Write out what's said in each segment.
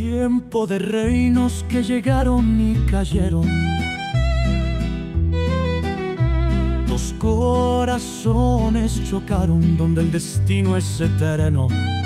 Tiempo de reinos que llegaron y cayeron. Dos corazones chocaron donde el destino es eterno.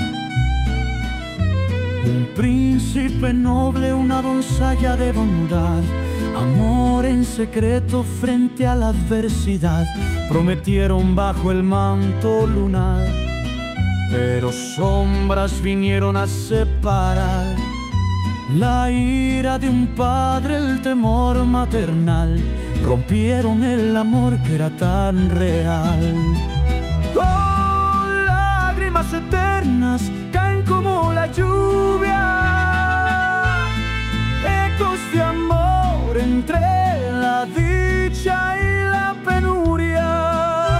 Un príncipe noble, una doncella de bondad, amor en secreto frente a la adversidad. Prometieron bajo el manto lunar, pero sombras vinieron a separar. La ira de un padre, el temor maternal, rompieron el amor que era tan real. Oh, lágrimas eternas caen como la lluvia, ecos de amor entre la dicha y la penuria.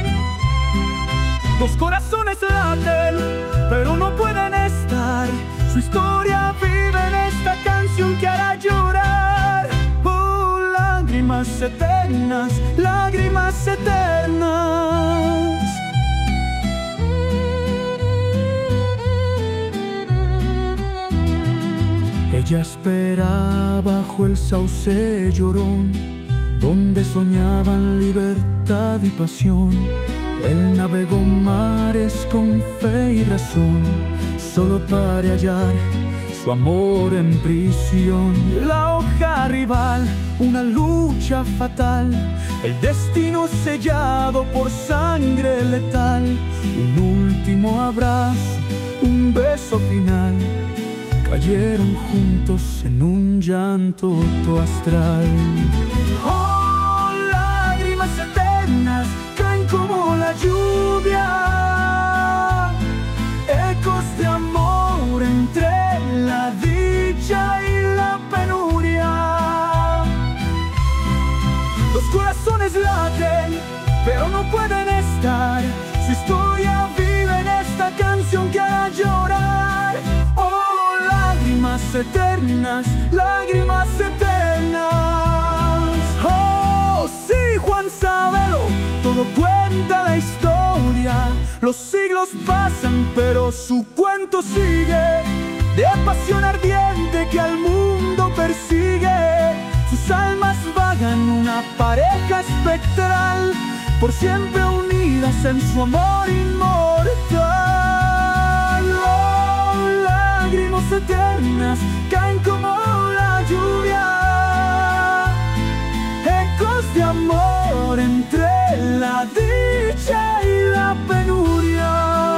Dos corazones laten, pero no pueden estar. Su historia vive en esta canción que hará llorar. Oh, lágrimas eternas, lágrimas eternas. Ella espera bajo el sauce llorón, donde soñaban libertad y pasión. Él navegó mares con fe y razón, solo para hallar su amor en prisión. La hoja rival, una lucha fatal, el destino sellado por sangre letal. Un último abrazo, un beso final, cayeron juntos en un llanto astral. Oh, lágrimas eternas caen como la lluvia, ecos de amor entre la dicha y la penuria. Los corazones laten, pero no pueden estar. Su historia vive en esta canción que hará llorar. Oh, lágrimas eternas, lágrimas eternas. Oh, sí, Juan Sabelo, todo cuenta la historia. Los siglos pasan, pero su cuento sigue, de pasión ardiente que al mundo persigue. Sus almas vagan, una pareja espectral, por siempre unidas en su amor inmortal. Oh, lágrimas eternas caen como la lluvia, ecos de amor entre la dicha y la penuria.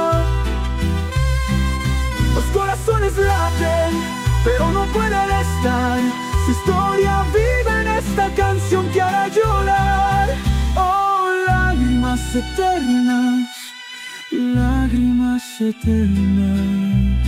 Los corazones laten, pero no pueden estar. Su historia vive en esta canción que hará llorar. Oh, lágrimas eternas, lágrimas eternas.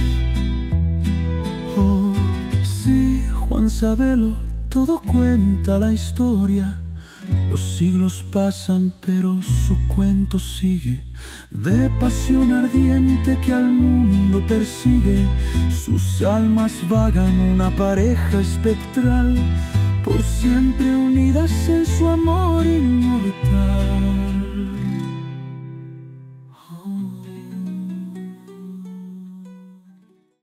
Oh, sí, Juan Sabelo, todo cuenta la historia. Los siglos pasan, pero su cuento sigue, de pasión ardiente que al mundo persigue. Sus almas vagan, una pareja espectral, por siempre unidas en su amor inmortal.